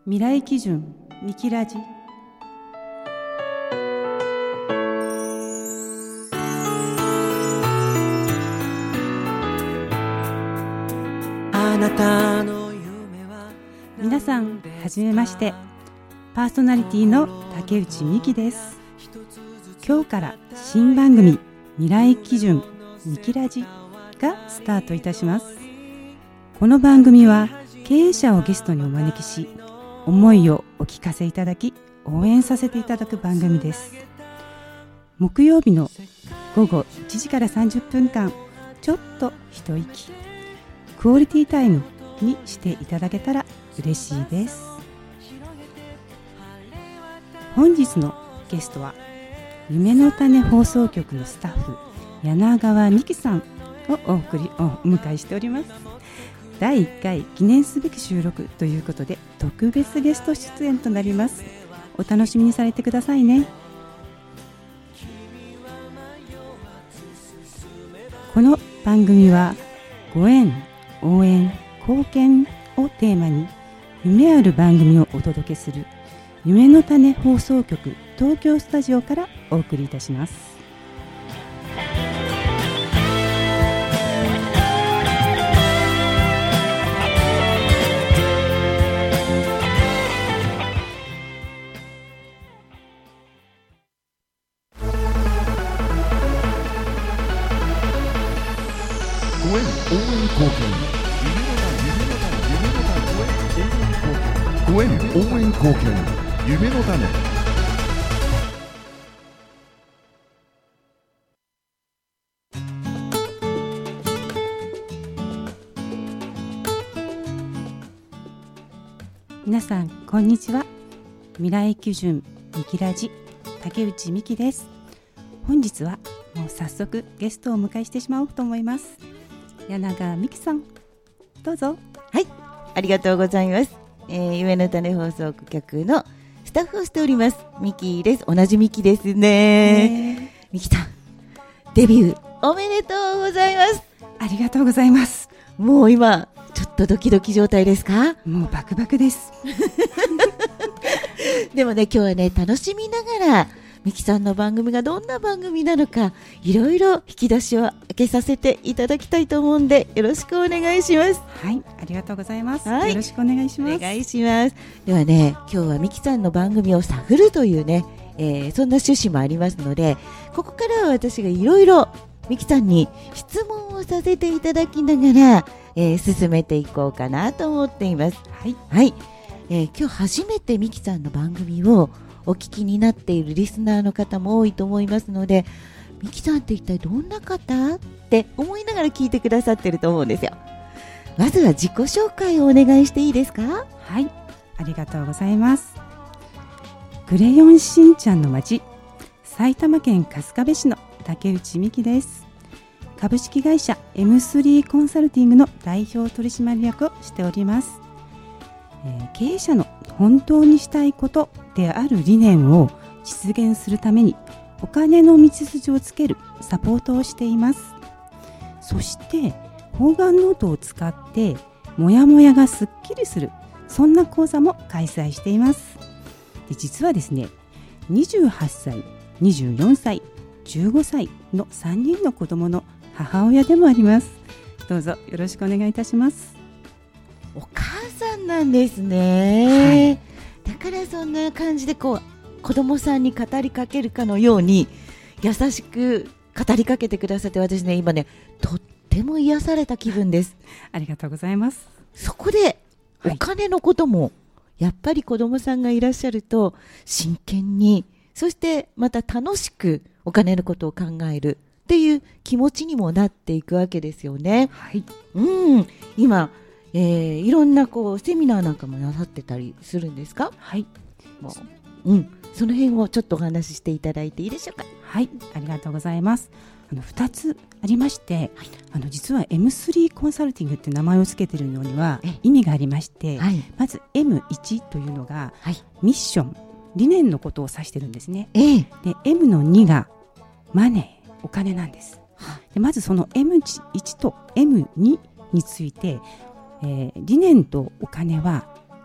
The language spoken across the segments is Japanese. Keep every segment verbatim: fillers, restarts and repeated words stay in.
未来基準ミキラジ。あなたの夢は。皆さんはじめまして、パーソナリティの竹内美希です。今日から新番組未来基準ミキラジがスタートいたします。この番組は経営者をゲストにお招きし、思いをお聞かせいただき、応援させていただく番組です。木曜日の午後いちじからさんじゅっぷんかん、ちょっと一息クオリティタイムにしていただけたら嬉しいです。本日のゲストは夢の種放送局のスタッフ、柳川美希さんをお送りお迎えしております。だいいっかい記念すべき収録ということで、特別ゲスト出演となります。お楽しみにされてくださいね。この番組はご縁、応援、貢献をテーマに、夢ある番組をお届けする夢の種放送局東京スタジオからお送りいたします。 ご縁応援貢献、ご縁応援貢献、夢の種。 皆さんこんにちは。未来基準ミキラジ竹内美希です。本日はもう早速ゲストをお迎えしてしまおうと思います。柳川美希さん、どうぞ。 はい、ありがとうございます。えー、夢の種放送局のスタッフをしておりますミキです。同じミキですね。ミキさん、デビューおめでとうございます。 ありがとうございます。 もう今ちょっとドキドキ状態ですか？ もうバクバクですでもね、今日はね、楽しみながらミキさんの番組がどんな番組なのか、いろいろ引き出しを開けさせていただきたいと思うんで、よろしくお願いします。 はい、ありがとうございます、 はい、 よろしくお願いします。 お願いします。ではね、今日はミキさんの番組を探るというね、えー、そんな趣旨もありますので、ここからは私がいろいろミキさんに質問をさせていただきながら、えー、進めていこうかなと思っています。 はい、 はい、えー、今日初めてミキさんの番組をお聞きになっているリスナーの方も多いと思いますので、ミキさんって一体どんな方って思いながら聞いてくださってると思うんですよ。まずは自己紹介をお願いしていいですか？ はい、ありがとうございます。クレヨンしんちゃんの町、埼玉県春日部市の竹内美希です。株式会社 エムスリー コンサルティングの代表取締役をしております。えー、経営者の本当にしたいことである理念を実現するために、お金の道筋をつけるサポートをしています。そして方眼ノートを使ってもやもやがすっきりする、そんな講座も開催しています。で、実はですね、にじゅうはっさい、にじゅうよんさい、じゅうごさいのさんにんの子供の母親でもあります。どうぞよろしくお願いいたします。 お母さんなんですね、はい、だからそんな感じでこう子供さんに語りかけるかのように優しく語りかけてくださって、私ね、今ね、とっても癒された気分です。 ありがとうございます。 そこでお金のことも、はい、やっぱり子供さんがいらっしゃると真剣に、そしてまた楽しくお金のことを考えるっていう気持ちにもなっていくわけですよね。 はい、 うん、今、えー、いろんなこうセミナーなんかもなさってたりするんですか？ はい、 もう、うん、その辺をちょっとお話ししていただいていいでしょうか？ はい、ありがとうございます。あのふたつありまして、はい、あの実は エムスリー コンサルティングって名前をつけているのには意味がありまして、はい、まず エムワン というのが、はい、ミッション、理念のことを指してるんですね。ええ、で エムのにがマネー、お金なんです。でまずその エムワン と エムツー について、えー、理念とお金は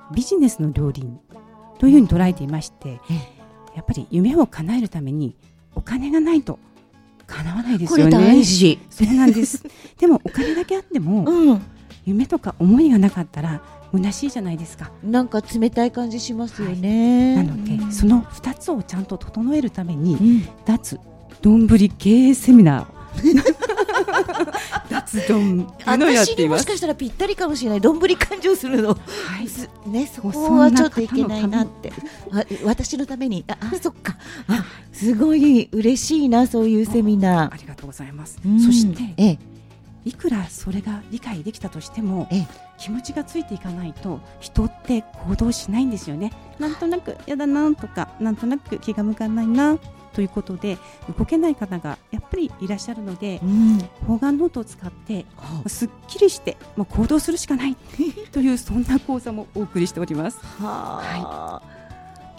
ビジネスの両輪というふうに捉えていまして、やっぱり夢を叶えるためにお金がないと叶わないですよね。 これ大事。 そうなんですでもお金だけあっても、うん、夢とか思いがなかったら虚しいじゃないですか。 なんか冷たい感じしますよね、 はい、なので、うん、そのふたつをちゃんと整えるために、うん、脱どんぶり経営セミナー脱どんのやっています。 私にもしかしたらぴったりかもしれない。どんぶり感情するの、はい、ね、そこはちょっといけないなって私のために あ, あそっかあすごい嬉しいな、そういうセミナー。 ありがとうございます、うん、そして、ええ、いくらそれが理解できたとしても、ええ、気持ちがついていかないと人って行動しないんですよね。なんとなくやだなとか、なんとなく気が向かないなということで動けない方がやっぱりいらっしゃるので、うん、方眼ノートを使ってすっきりしてもう行動するしかないというそんな講座もお送りしております。は、 はい、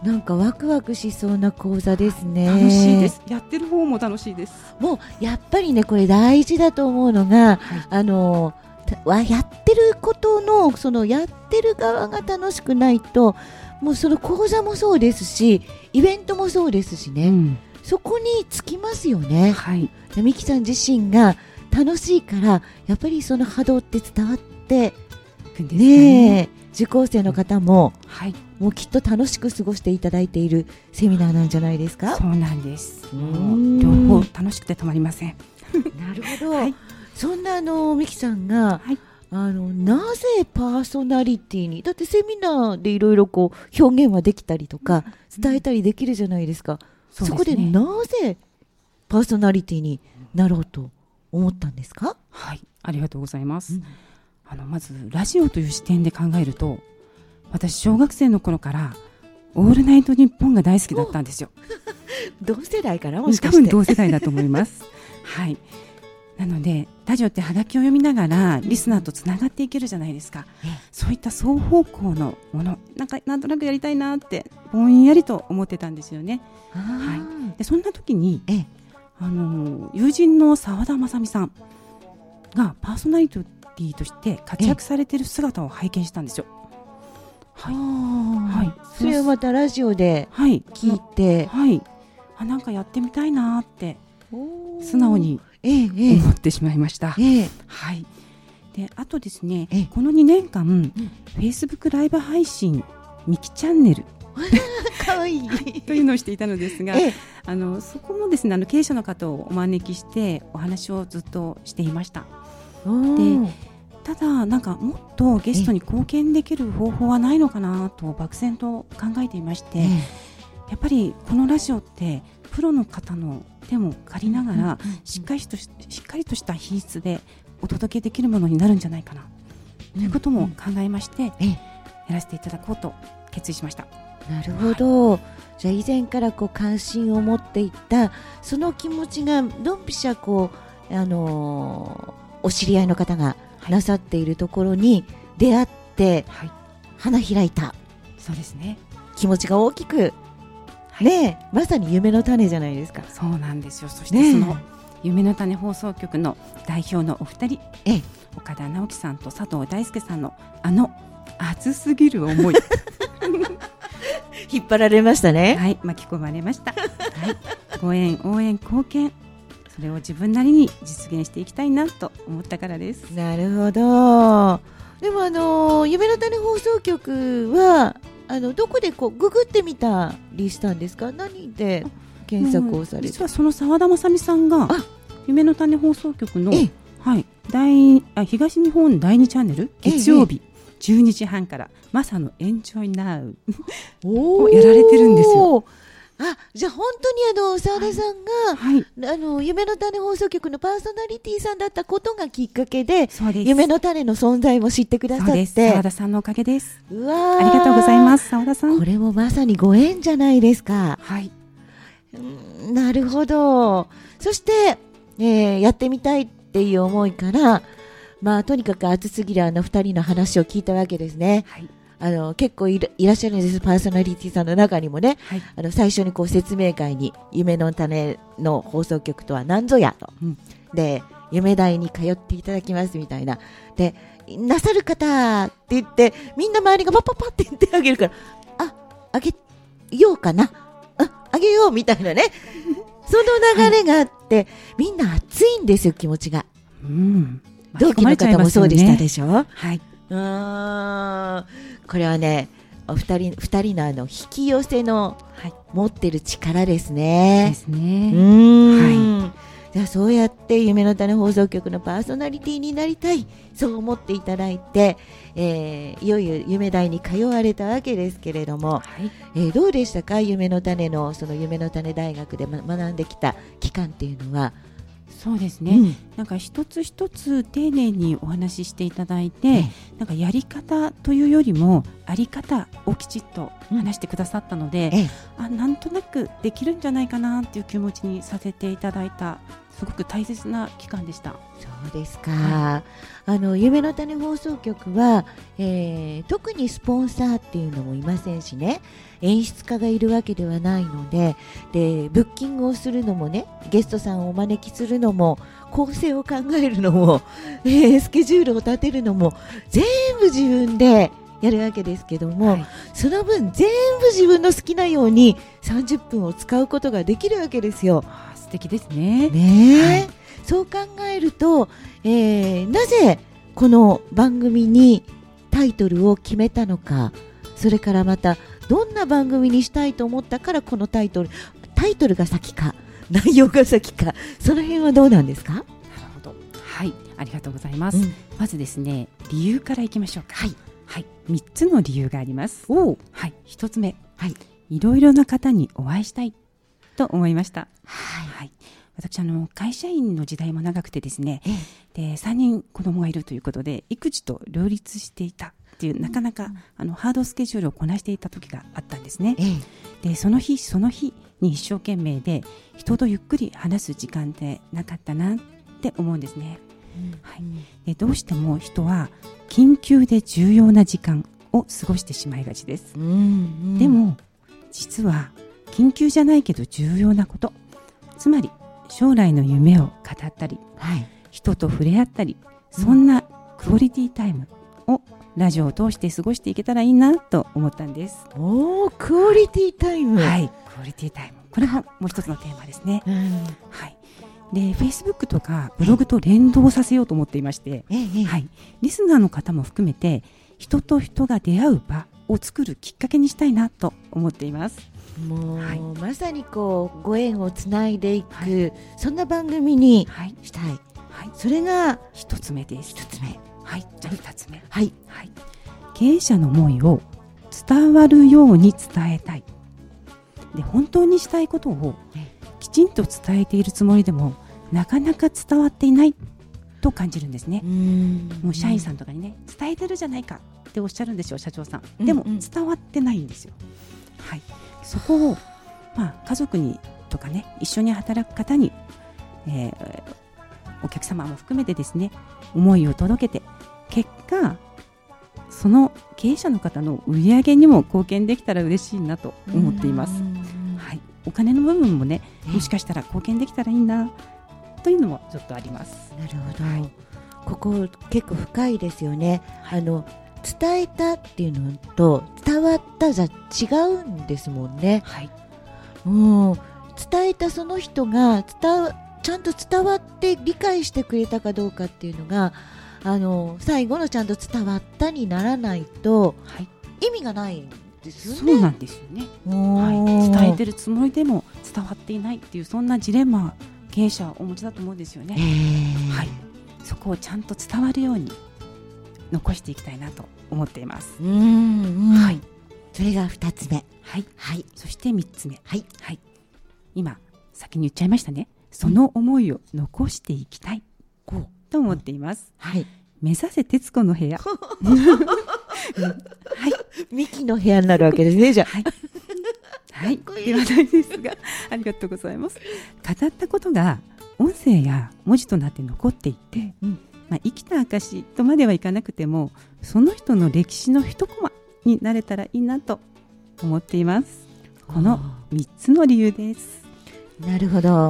なんかワクワクしそうな講座ですね。 楽しいです。やってる方も楽しいです。 もうやっぱりね、これ大事だと思うのが、はい、あのやってることのそのやってる側が楽しくないと、もうその講座もそうですしイベントもそうですしね、うん、そこにつきますよね。はい、ミキさん自身が楽しいからやっぱりその波動って伝わってね、受講生の方も、うん、はい、もうきっと楽しく過ごしていただいているセミナーなんじゃないですか。 そうなんです。両方楽しくてたまりませんなるほど、はい、そんなあのミキさんが、はい、あのなぜパーソナリティに、だってセミナーでいろいろこう表現はできたりとか伝えたりできるじゃないですか、うん、そ, そこでなぜパーソナリティになろうと思ったんですか。 はい、ありがとうございます、うん、あのまずラジオという視点で考えると、私小学生の頃からオールナイトニッポンが大好きだったんですよ同世代からもしかして。 多分同世代だと思いますはい、なのでラジオってハガキを読みながらリスナーとつながっていけるじゃないですか、うん、そういった双方向のもの、なんかなんとなくやりたいなってぼんやりと思ってたんですよね。はい、でそんな時にあの友人の澤田雅美さんがパーソナリティとして活躍されている姿を拝見したんですよ。 はいはい、それをまたラジオで聞いて、 はいはい、あなんかやってみたいなって素直に思ってしまいました、ええはい、であとですね、ええ、このにねんかん、うん、Facebook ライブ配信ミキチャンネルかわいいというのをしていたのですが、ええ、あのそこもですね、あの経営者の方をお招きしてお話をずっとしていました。でただなんかもっとゲストに貢献できる方法はないのかなと漠然と考えていまして、やっぱりこのラジオってプロの方の手も借りながらしっかりとし、しっかりとした品質でお届けできるものになるんじゃないかなということも考えまして、やらせていただこうと決意しました。 なるほど、はい、じゃあ以前からこう関心を持っていたその気持ちがドンピシャこう、あのー、お知り合いの方がなさっているところに出会って、はい、花開いた。 そうですね、 気持ちが大きく、はい、ねえ、まさに夢の種じゃないですか。 そうなんですよ。そしてその夢の種放送局の代表のお二人、ええ、岡田直樹さんと佐藤大輔さんのあの熱すぎる思い引っ張られましたね。 はい、巻き込まれました、はい、ご縁応援貢献、それを自分なりに実現していきたいなと思ったからです。 なるほど。でもあの夢の種放送局はあのどこでこうググってみたりしたんですか。何で検索をされて。 実はその澤田雅美さんが夢の種放送局の、はい、大あ東日本だいにチャンネル月曜日じゅうにじはんからマサのエンジョイナウをやられてるんですよ。 あ、じゃあ本当にあの澤田さんが、はいはい、あの夢の種放送局のパーソナリティさんだったことがきっかけで、夢の種の存在も知ってくださって。 澤田さんのおかげです。 うわ、 ありがとうございます。澤田さん、 これもまさにご縁じゃないですか。 はい、 うん、なるほど。そして、えー、やってみたいっていう思いから、まあ、とにかく熱すぎるあのふたりの話を聞いたわけですね。はい、あの結構 い, らいらっしゃるんです。パーソナリティさんの中にもね、はい、あの最初にこう説明会に夢の種の放送局とは何ぞやと、うん、で夢大に通っていただきますみたいなで、なさる方って言ってみんな周りがパッパッパって言ってあげるから、あ、あげようかな、あ、あげようみたいなねその流れがあって、はい、みんな熱いんですよ、気持ちが。うん、同期の方もそうでしたでしょ、ね、はい、うーん、これはね、お二人、二人のあの引き寄せの持ってる力ですね。ですね。うーん、はい、じゃあそうやって夢の種放送局のパーソナリティになりたい、そう思っていただいて、えー、いよいよ夢大に通われたわけですけれども、はい、えー、どうでしたか、夢の種のその夢の種大学で、ま、学んできた期間っていうのは。 そうですね、うん、なんか一つ一つ丁寧にお話ししていただいて、なんかやり方というよりもあり方をきちっと話してくださったので、うん、あ、なんとなくできるんじゃないかなっていう気持ちにさせていただいた、すごく大切な期間でした。 そうですか、はい、あの夢の種放送局は、えー、特にスポンサーっていうのもいませんしね、演出家がいるわけではないので、でブッキングをするのもね、ゲストさんをお招きするのも、構成を考えるのも、えー、スケジュールを立てるのも全部自分でやるわけですけども、はい、その分全部自分の好きなようにさんじゅっぷんを使うことができるわけですよ。 素敵ですね。 ね、はい、そう考えると、えー、なぜこの番組にタイトルを決めたのか、それからまたどんな番組にしたいと思ったからこのタイトルタイトルが先か内容が先か、その辺はどうなんですか？なるほど、はい、ありがとうございます、うん、まずですね、理由からいきましょうか。はい、はい、みっつの理由があります。お、はい、ひとつめ、はい、いろいろな方にお会いしたいと思いました。はい、はい、私あの会社員の時代も長くてですね、でさんにん子供がいるということで育児と両立していたっていう、なかなかあのハードスケジュールをこなしていた時があったんですね。でその日その日に一生懸命で人とゆっくり話す時間ってなかったなって思うんですね。うん、はい、でどうしても人は緊急で重要な時間を過ごしてしまいがちです。うんうん、でも実は緊急じゃないけど重要なこと、つまり将来の夢を語ったり、はい、人と触れ合ったり、そんなクオリティタイムをラジオを通して過ごしていけたらいいなと思ったんです。 おー、クオリティタイム。 はい、クオリティタイム、これももう一つのテーマですね。うん、はい、で Facebook とかブログと連動させようと思っていまして、はい、リスナーの方も含めて人と人が出会う場を作るきっかけにしたいなと思っています。 もう、はい、まさにこうご縁をつないでいく、はい、そんな番組にしたい、はいはい、それが一つ目です。 一つ目、 はい、じゃあ二つ目、 はいはい、経営者の思いを伝わるように伝えたい。で本当にしたいことをきちんと伝えているつもりでもなかなか伝わっていないと感じるんですね。うーん、もう社員さんとかにね、伝えてるじゃないかっておっしゃるんですよ、社長さん。でも伝わってないんですよ。はい、そこを、まあ、家族にとかね、一緒に働く方に、えー、お客様も含めてですね、思いを届けて、結果その経営者の方の売り上げにも貢献できたら嬉しいなと思っています。はい、お金の部分もね、もしかしたら貢献できたらいいなというのもちょっとあります。 なるほど、はい、ここ結構深いですよね。あの伝えたっていうのと伝わったじゃ違うんですもんね。はい、うん、伝えたその人が伝ちゃんと伝わって理解してくれたかどうかっていうのが、あの最後のちゃんと伝わったにならないと、はい、意味がないんですよね。 そうなんですよね。はい、伝えてるつもりでも伝わっていないっていう、そんなジレンマ経営者はお持ちだと思うんですよね。はい、そこをちゃんと伝わるように残していきたいなと思っています。うん、 はい、それがふたつめ、 はいはい、そしてみっつめ、はいはい、今先に言っちゃいましたね。その思いを残していきたい、うん、と思っています。はい、目指せ徹子の部屋。はい、 ミキの部屋になるわけですね。じゃあ、 はい、はい、ではないですが、ありがとうございます。語ったことが音声や文字となって残っていて、うんまあ、生きた証とまではいかなくても、その人の歴史の一コマになれたらいいなと思っています。このみっつの理由です。 なるほど。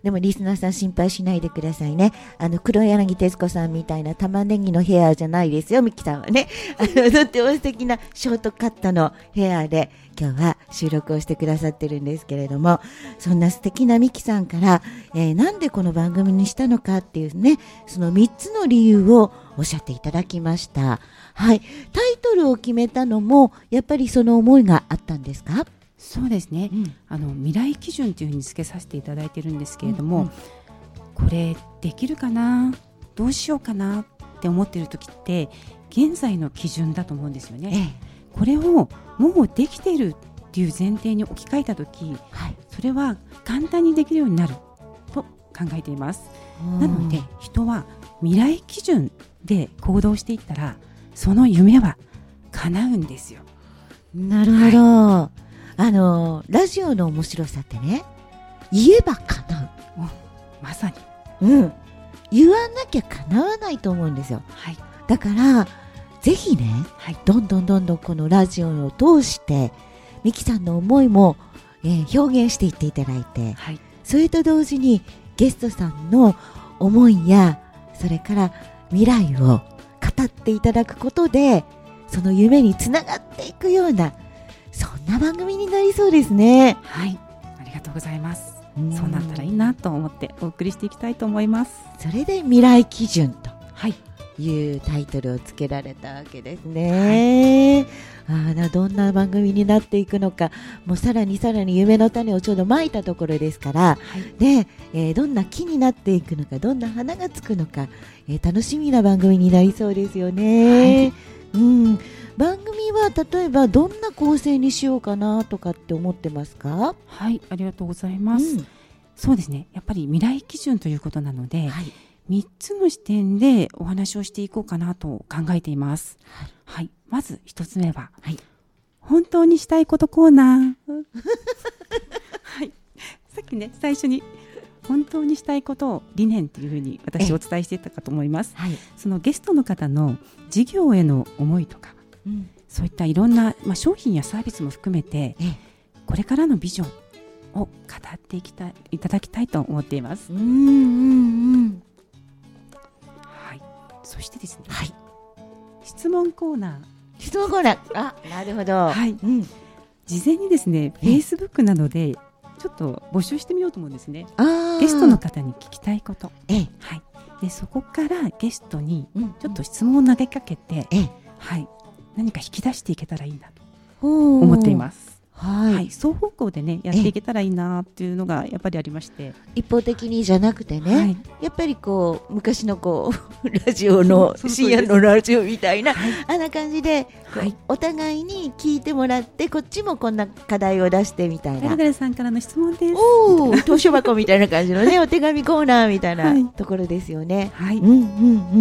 でもリスナーさん心配しないでくださいね。あの黒柳徹子さんみたいな玉ねぎのヘアじゃないですよ。ミキさんはね、あのとっても素敵なショートカットのヘアで今日は収録をしてくださってるんですけれども、そんな素敵なミキさんから、えー、なんでこの番組にしたのかっていうね、そのみっつの理由をおっしゃっていただきました。はい、タイトルを決めたのもやっぱりその思いがあったんですか？ そうですね、うん、あの未来基準というふうにつけさせていただいてるんですけれども、うんうん、これできるかな、どうしようかなって思っている時って現在の基準だと思うんですよね、ええ、これをもうできているっていう前提に置き換えた時、はい、それは簡単にできるようになると考えています。なので人は未来基準で行動していったらその夢は叶うんですよ。 なるほど、はい、あのラジオの面白さってね、言えば叶う、 まさに、 うん、言わなきゃ叶わないと思うんですよ、はい、だからぜひね、はい、どんどんどんどんこのラジオを通してミキさんの思いも、えー、表現していっていただいて、はい、それと同時にゲストさんの思いやそれから未来を語っていただくことでその夢につながっていくようなそんな番組になりそうですね。 はい、ありがとうございます。そうなったらいいなと思ってお送りしていきたいと思います。 それで未来基準というタイトルをつけられたわけですね、はい、あどんな番組になっていくのか、もうさらにさらに夢の種をちょうどまいたところですから、はい、で、えー、どんな木になっていくのか、どんな花がつくのか、えー、楽しみな番組になりそうですよね、はい、うん、番組は例えばどんな構成にしようかなとかって思ってますか？ はい、ありがとうございます、うん、そうですね、やっぱり未来基準ということなので、はい、みっつの視点でお話をしていこうかなと考えています、はいはい、まずひとつめは、はい、本当にしたいことコーナーはい、さっきね最初に本当にしたいことを理念というふうに私お伝えしていたかと思います、はい、そのゲストの方の事業への思いとか、うん、そういったいろんな、まあ、商品やサービスも含めてこれからのビジョンを語っていきたい、いただきたいと思っています。うんうんうんはい、そしてですね、はい、質問コーナー質問コーナーあ、なるほど、 はい、うん、事前にですね Facebook などでちょっと募集してみようと思うんですね。ゲストの方に聞きたいこと、ええ、はい、でそこからゲストにちょっと質問を投げかけて、ええ、はい、何か引き出していけたらいいなと思っています。はいはい、双方向でねやっていけたらいいなっていうのがやっぱりありまして、 一方的にじゃなくてね、はい、やっぱりこう昔のこうラジオの深夜のラジオみたいな、はい、あんな感じで、はい、お互いに聞いてもらってこっちもこんな課題を出してみたいな、 誰々さんからの質問です、 おー図書箱みたいな感じのねお手紙コーナーみたいな、はい、ところですよね。はい、うんうんうん、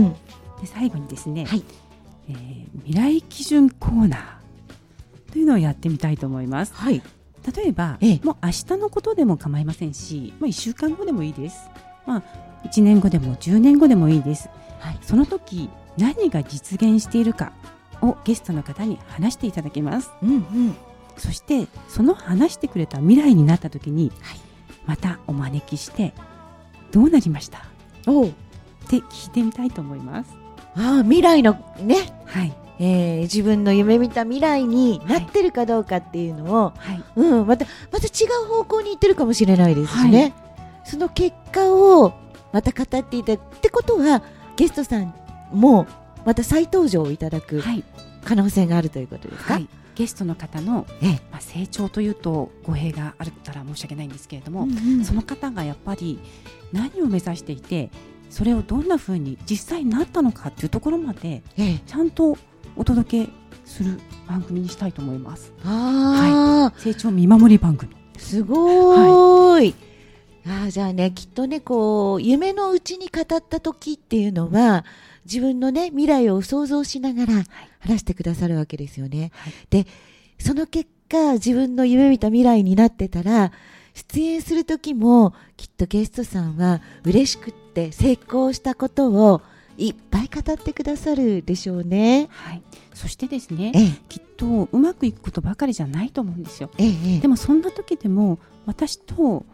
で最後にですね、はい、えー、未来基準コーナーというのをやってみたいと思います、はい、例えば、ええ、もう明日のことでも構いませんし、まあ、いっしゅうかんごでもいいです、まあ、いちねんごでもじゅうねんごでもいいです、はい、その時何が実現しているかをゲストの方に話していただきます、うんうん、そしてその話してくれた未来になった時に、はい、またお招きしてどうなりましたおって聞いてみたいと思います。 ああ、未来のね、はい、えー、自分の夢見た未来になってるかどうかっていうのを、はいうん、またまた違う方向に行ってるかもしれないですしね、はい、その結果をまた語っていたってことはゲストさんもまた再登場いただく可能性があるということですか？はい、 ゲストの方の、まあ、成長というと語弊があったら申し訳ないんですけれども、うんうん、その方がやっぱり何を目指していてそれをどんな風に実際になったのかっていうところまでちゃんとお届けする番組にしたいと思います。あ、はい、成長見守り番組すごーい、はい、あじゃあねきっとねこう夢のうちに語った時っていうのは自分のね未来を想像しながら話してくださるわけですよね、はい、でその結果自分の夢見た未来になってたら出演する時もきっとゲストさんは嬉しくって成功したことをいっぱい語ってくださるでしょうね、 はい、そしてですね、ええ、きっとうまくいくことばかりじゃないと思うんですよ、ええ、でもそんな時でも私と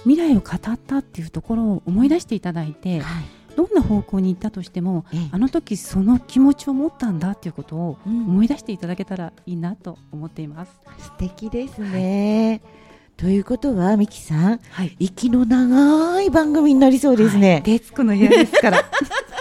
未来を語ったっていうところを思い出していただいて、 はい、 どんな方向に行ったとしても、 ええ、 あの時その気持ちを持ったんだっていうことをうん思い出していただけたらいいなと思っています。 素敵ですね、ということはミキさん、 はい、 息の長い番組になりそうですね、 はい、徹子の部屋ですからす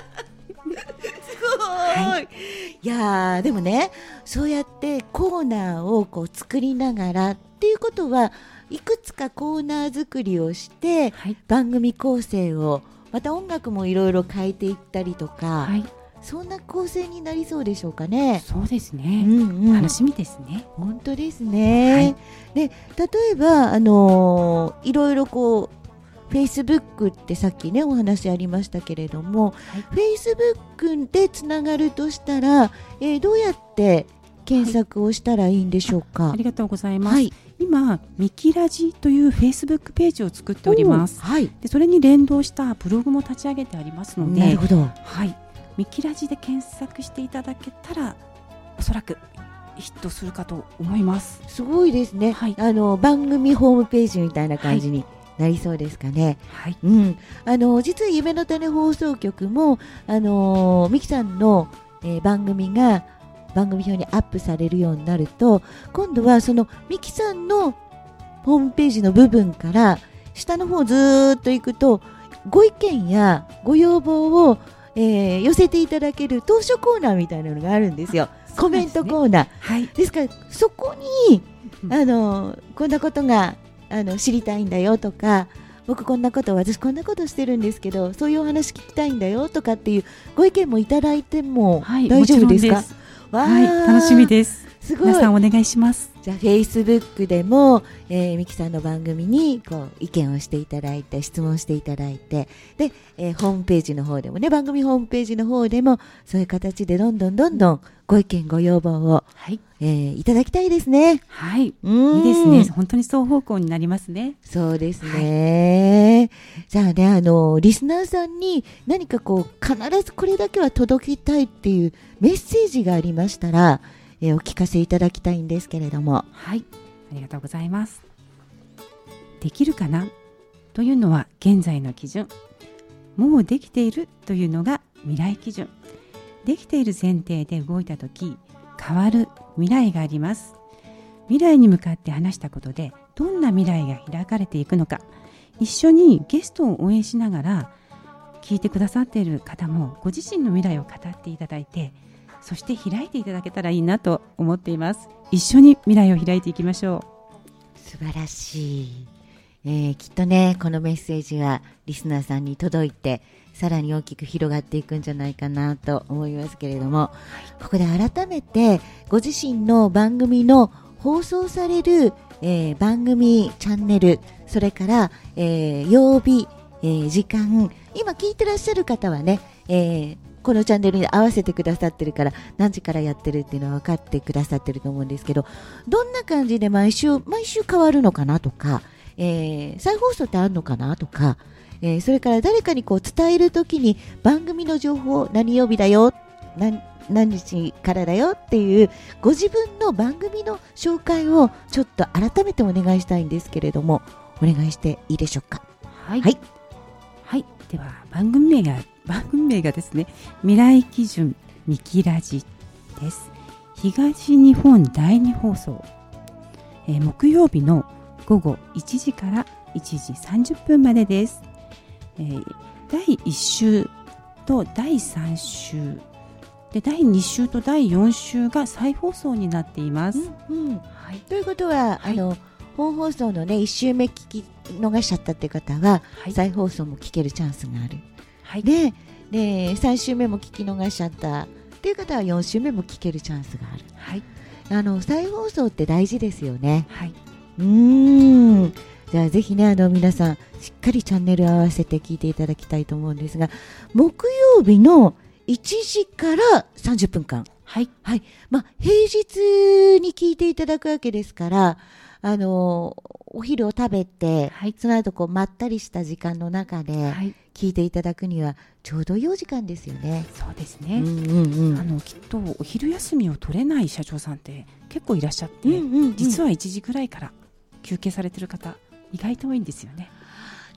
ごい、はい、いやーでもね、そうやってコーナーをこう作りながらっていうことはいくつかコーナー作りをして、はい、番組構成をまた音楽もいろいろ変えていったりとか、はい、そんな構成になりそうでしょうかね。 そうですね、 うんうん、 楽しみですね。 本当ですね、はい、で例えば、あのー、いろいろこうフェイスブックってさっきねお話ありましたけれども、はい、フェイスブックでつながるとしたら、えー、どうやって検索をしたらいいんでしょうか。はい、 ありがとうございます。 はい、 今ミキラジというフェイスブックページを作っております。はい、でそれに連動したブログも立ち上げてありますので、 なるほど、 はい、ミキラジで検索していただけたらおそらくヒットするかと思います。 すごいですね、はい、あの番組ホームページみたいな感じに、はい、なりそうですかね。はい、うん、あの実は夢の種放送局もあのミキさんの、えー、番組が番組表にアップされるようになると、今度はそのミキさんのホームページの部分から下の方ずーっと行くとご意見やご要望を、えー、寄せていただける当初コーナーみたいなのがあるんですよ。コメントコーナー、はい、ですからそこにあのこんなことがあの知りたいんだよとか、僕こんなこと私こんなことしてるんですけどそういうお話聞きたいんだよとかっていうご意見もいただいても大丈夫ですか。 はい、楽しみです。すごい、皆さんお願いします。 じゃあフェイスブックでも、えー、ミキさんの番組にこう意見をしていただいて質問していただいて、で、えー、ホームページの方でもね、番組ホームページの方でもそういう形でどんどんどんどんご意見ご要望を、はい、えー、いただきたいですね。 はい、うん、いいですね。本当に双方向になりますね。 そうですね、はい、じゃあね、あのリスナーさんに何かこう必ずこれだけは届けたいっていうメッセージがありましたら、えー、お聞かせいただきたいんですけれども。 はい、ありがとうございます。できるかなというのは現在の基準、もうできているというのが未来基準。できている前提で動いたとき変わる未来があります。未来に向かって話したことでどんな未来が開かれていくのか、一緒にゲストを応援しながら聞いてくださっている方もご自身の未来を語っていただいて、そして開いていただけたらいいなと思っています。一緒に未来を開いていきましょう。素晴らしい、えー、きっとねこのメッセージはリスナーさんに届いてさらに大きく広がっていくんじゃないかなと思いますけれども、ここで改めてご自身の番組の放送される、えー、番組チャンネル、それから、えー、曜日、えー、時間、今聞いてらっしゃる方はね、えーこのチャンネルに合わせてくださってるから何時からやってるっていうのは分かってくださってると思うんですけど、どんな感じで毎週毎週変わるのかなとか、えー、再放送ってあるのかなとか、えー、それから誰かにこう伝えるときに番組の情報何曜日だよ、何何日からだよっていうご自分の番組の紹介をちょっと改めてお願いしたいんですけれども、お願いしていいでしょうか。 はい、はいはい、では番組名が番組名がですね、未来基準ミキラジです。東日本だいに放送、えー、木曜日の午後いちじからいちじさんじゅっぷんまでです。えー、だいいっ週とだいさん週でだいに週とだいよん週が再放送になっています。 うんうん、はい、ということは、はい、あの本放送のねいち週目聞き逃しちゃったって方は、はい、再放送も聞けるチャンスがある。はい、で, でさん週目も聞き逃しちゃったっていう方はよん週目も聞けるチャンスがある。はい、あの再放送って大事ですよね。はい、うーん、じゃあぜひねあの皆さんしっかりチャンネル合わせて聞いていただきたいと思うんですが、木曜日のいちじからさんじゅっぷんかん、はいはい、まあ、平日に聞いていただくわけですから、あのお昼を食べて、はい、その後こうまったりした時間の中で聞いていただくにはちょうどいいお時間ですよね。 そうですね、うんうんうん、あのきっとお昼休みを取れない社長さんって結構いらっしゃって、うんうんうん、実はいちじぐらいから休憩されてる方意外と多いんですよね。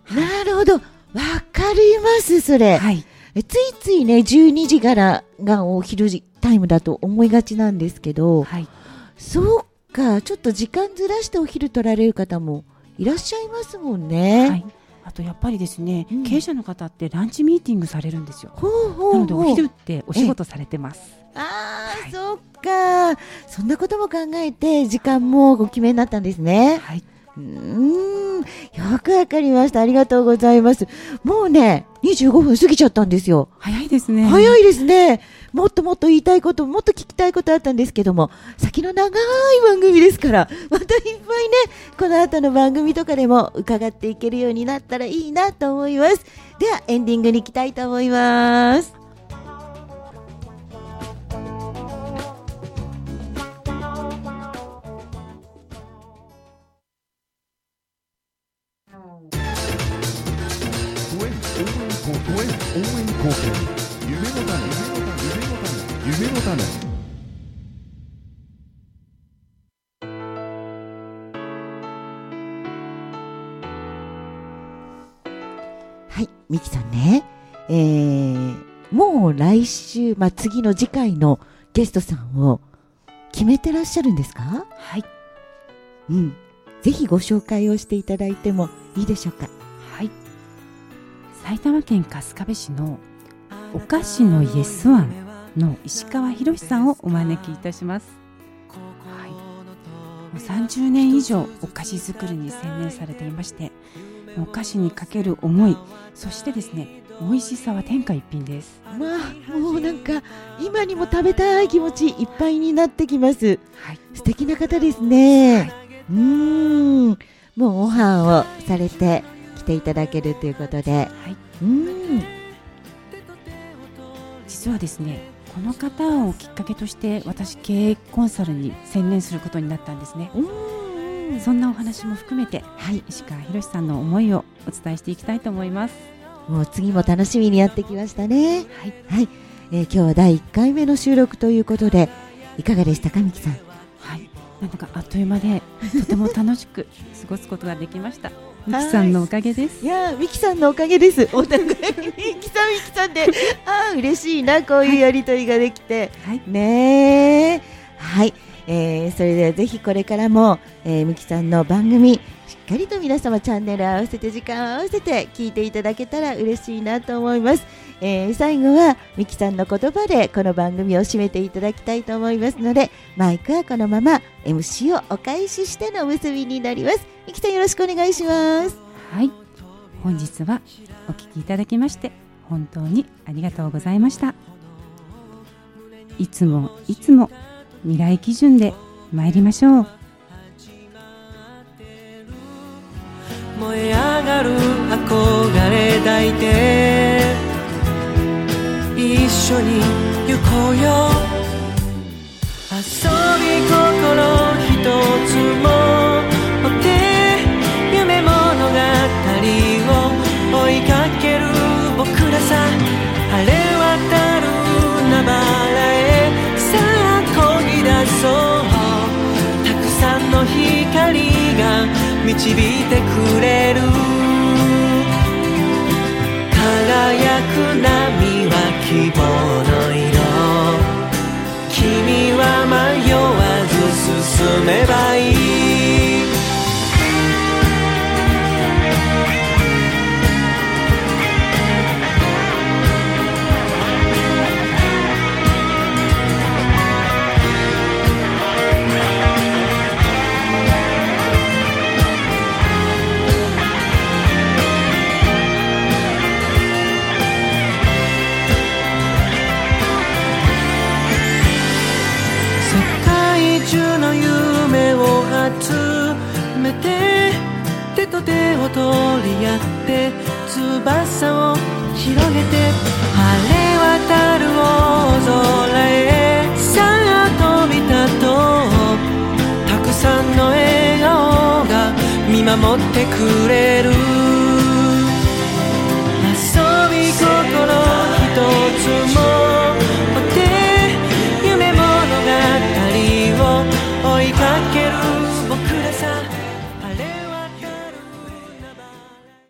なるほど、わかりますそれ、 はい、 えついついねじゅうにじからがお昼タイムだと思いがちなんですけど、 はい、 そうか、ちょっと時間ずらしてお昼取られる方もいらっしゃいますもんね。 はい、あとやっぱりですね、 うん、 経営者の方ってランチミーティングされるんですよ。 ほうほうほう、 なのでお昼ってお仕事されてます。 あー、 はい、 そうか、そんなことも考えて時間もご決めになったんですね。 はい、 うーん、よくわかりました。ありがとうございます。もうねにじゅうごふん過ぎちゃったんですよ。 早いですね。 早いですね。もっともっと言いたいこと、もっと聞きたいことあったんですけども、先の長い番組ですからまたいっぱいねこの後の番組とかでも伺っていけるようになったらいいなと思います。ではエンディングに行きたいと思います。 応援貢献、夢の種、夢の種、夢の種。 はい、ミキさんね、えー、もう来週、まあ、次の次回のゲストさんを決めてらっしゃるんですか？ はい、 うん、ぜひご紹介をしていただいてもいいでしょうか？ はい、埼玉県春日部市のお菓子のイエスワンの石川博さんをお招きいたします。はい、もうさんじゅうねん以上お菓子作りに専念されていまして、お菓子にかける思い、そしてですね、美味しさは天下一品です。 まあ、もうなんか今にも食べたい気持ちいっぱいになってきます。 はい、 素敵な方ですね。 はい、 うーん、もうオファーをされて来ていただけるということで、 はい、 うーん、 実はですね、この方をきっかけとして私経営コンサルに専念することになったんですね。 うーん、 そんなお話も含めて、 はい、 石川博さんの思いをお伝えしていきたいと思います。 もう次も楽しみにやってきましたね。 はい、 はい、えー、今日はだいいっかいめの収録ということでいかがでしたか、みきさん？ はい、なんだかあっという間でとても楽しく過ごすことができました。みきさんのおかげです。 いや、みきさんのおかげです。お互いにみきさんみきさんであー嬉しいな、こういうやりとりができて、 はい、 ねー、はい、えー、それではぜひこれからも、えー、みきさんの番組しっかりと皆様チャンネル合わせて時間を合わせて聞いていただけたら嬉しいなと思います。えー、最後はみきさんの言葉でこの番組を締めていただきたいと思いますので、マイクはこのまま エムシー をお返ししてのお結びになります。みきさんよろしくお願いします。 はい、本日はお聞きいただきまして本当にありがとうございました。いつもいつも未来基準で参りましょう。 燃え上がる憧れ抱いて一緒に行こうよ。遊び心一つも持って夢物語を追いかける僕らさ。晴れ渡る海原へさあ漕ぎ出そう。たくさんの光が導いてくれる。輝く波は希望の色。君は迷わず進めばいい。手と手を取り合って翼を広げて晴れ渡る大空へさあ飛び立とう。たくさんの笑顔が見守ってくれる。